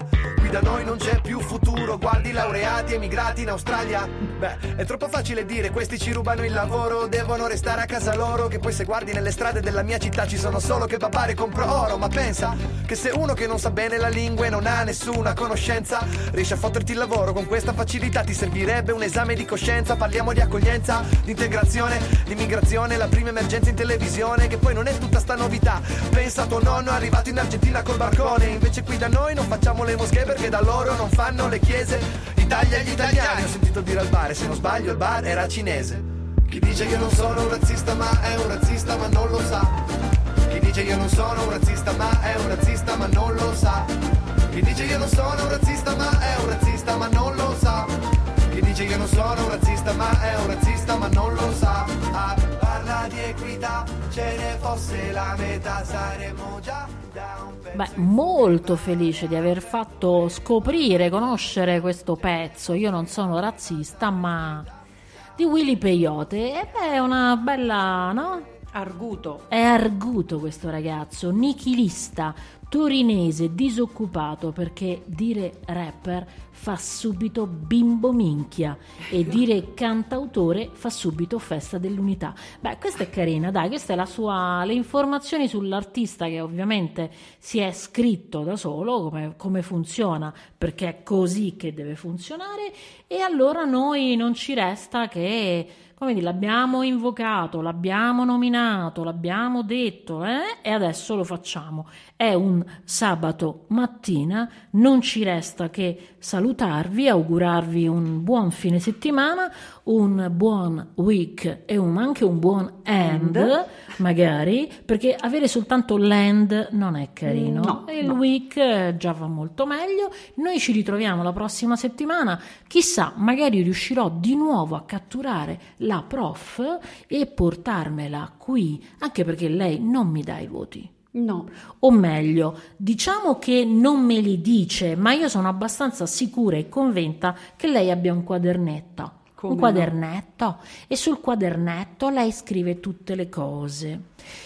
qui da noi non c'è più futuro. Guardi laureati emigrati in Australia. Beh, è troppo facile dire questi ci rubano il lavoro, devono restare a casa loro. Che poi se guardi nelle strade della mia città ci sono solo che papare compro oro. Ma pensa che se uno che non sa bene la lingua e non ha nessuna conoscenza riesce a fotterti il lavoro con questa facilità, ti servirebbe un esame di coscienza. Parliamo di accoglienza, di integrazione, di immigrazione, la prima emergenza in televisione, che poi non è tutta sta novità. Pensa a tuo nonno arrivato in Argentina col barcone, invece qui da noi non facciamo le moschee perché da loro non fanno le chiese. Italia agli italiani, ho sentito dire al bar, e se non sbaglio il bar era cinese. Chi dice che non sono un razzista ma è un razzista ma non lo sa. Chi dice io non sono un razzista ma è un razzista ma non lo sa. Chi dice io non sono un razzista ma è un razzista ma non lo sa. Chi dice io non sono un razzista ma è un razzista ma non lo sa. Ah, parla di equità, ce ne fosse la metà saremmo già da un pezzo. Beh, molto felice di aver fatto scoprire, conoscere questo pezzo. Io non sono razzista ma di Willy Peyote. E beh, è una bella, no? Arguto. È arguto questo ragazzo, nichilista, torinese, disoccupato, perché dire rapper fa subito bimbo minchia e dire cantautore fa subito festa dell'unità. Beh, questa è carina, dai, questa è la sua, le informazioni sull'artista, che ovviamente si è scritto da solo come, come funziona, perché è così che deve funzionare. E allora noi non ci resta che, come dire, l'abbiamo invocato, l'abbiamo nominato, l'abbiamo detto, eh? E adesso lo facciamo. È un sabato mattina, non ci resta che salutarvi, augurarvi un buon fine settimana, un buon week e un, anche un buon end, magari, perché avere soltanto l'end non è carino. No, e il no. week già va molto meglio. Noi ci ritroviamo la prossima settimana, chissà, magari riuscirò di nuovo a catturare la prof e portarmela qui, anche perché lei non mi dà i voti. No. O meglio, diciamo che non me li dice, ma io sono abbastanza sicura e convinta che lei abbia un quadernetto. Come un quadernetto no? E sul quadernetto lei scrive tutte le cose.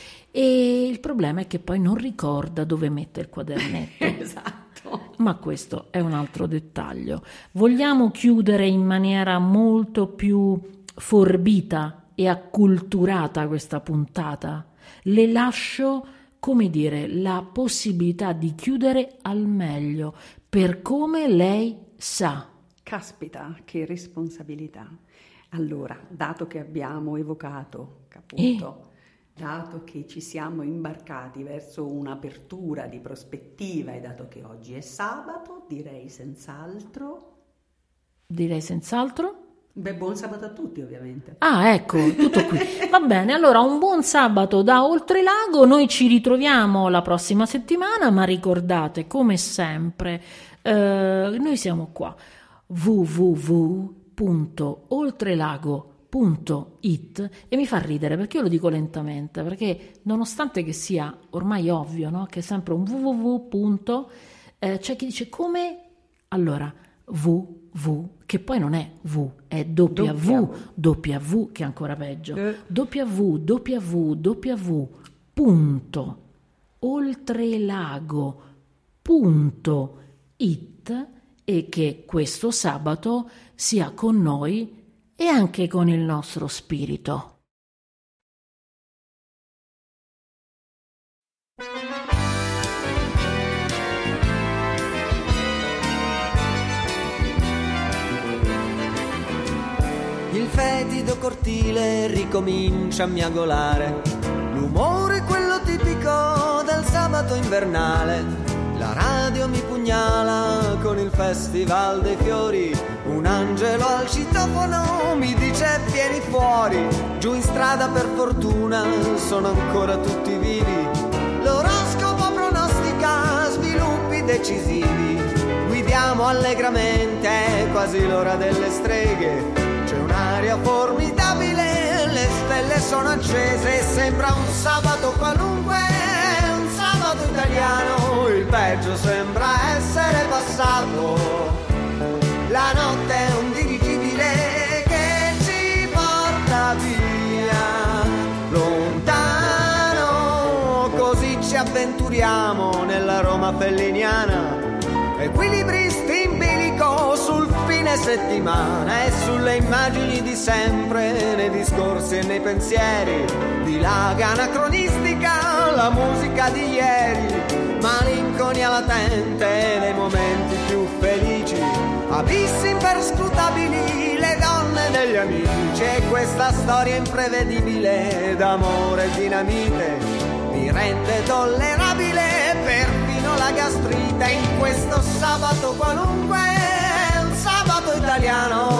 E il problema è che poi non ricorda dove mette il quadernetto. Esatto. Ma questo è un altro dettaglio. Vogliamo chiudere in maniera molto più forbita e acculturata questa puntata? Le lascio, come dire, la possibilità di chiudere al meglio, per come lei sa. Caspita, che responsabilità. Allora, dato che abbiamo evocato, appunto, Eh. dato che ci siamo imbarcati verso un'apertura di prospettiva e dato che oggi è sabato, direi senz'altro... Direi senz'altro. Beh, buon sabato a tutti, ovviamente. Ah, ecco, tutto qui. Va bene, allora un buon sabato da Oltrelago, noi ci ritroviamo la prossima settimana, ma ricordate, come sempre, eh, noi siamo qua, w w w punto oltrelago punto it, e mi fa ridere perché io lo dico lentamente, perché nonostante che sia ormai ovvio, no? Che è sempre un www. Eh, c'è chi dice come? Allora, www, che poi non è V, è W, W, che è ancora peggio, www, punto oltrelago punto it, e che questo sabato sia con noi e anche con il nostro spirito. Il fetido cortile ricomincia a miagolare, l'umore è quello tipico del sabato invernale. La radio mi pugnala con il festival dei fiori, un angelo al citofono mi dice vieni fuori. Giù in strada per fortuna sono ancora tutti vivi, l'oroscopo pronostica sviluppi decisivi. Guidiamo allegramente, è quasi l'ora delle streghe. C'è un'aria formidabile, le stelle sono accese, sembra un sabato qualunque, un sabato italiano, il peggio sembra essere passato. La notte è un dirigibile che ci porta via, lontano, così ci avventuriamo nella Roma felliniana. equilibristi in bilico sul fine settimana e sulle immagini di sempre, nei discorsi e nei pensieri, dilaga anacronistica la musica di ieri, malinconia latente nei momenti più felici, abissi imperscrutabili le donne degli amici, e questa storia imprevedibile d'amore e dinamite mi rende tollerabile perfino la gastrite in questo sabato qualunque, un sabato italiano.